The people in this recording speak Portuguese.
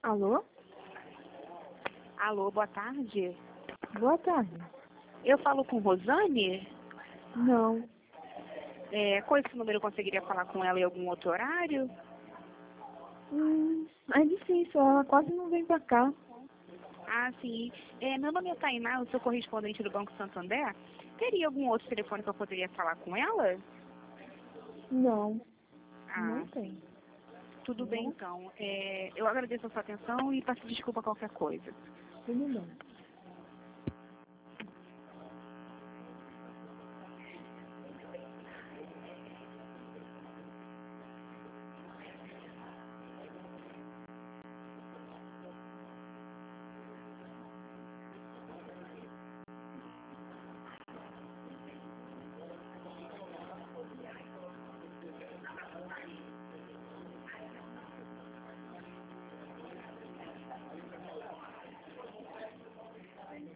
Alô? Alô, boa tarde. Boa tarde. Eu falo com Rosane? Não. Com esse número eu conseguiria falar com ela em algum outro horário? É difícil, ela quase não vem pra cá. Ah, sim. Meu nome é Tainá, eu sou correspondente do Banco Santander. Teria algum outro telefone que eu poderia falar com ela? Não, Ah, não tem. tudo bem então. Eu agradeço a sua atenção e peço desculpa qualquer coisa. Tudo bem.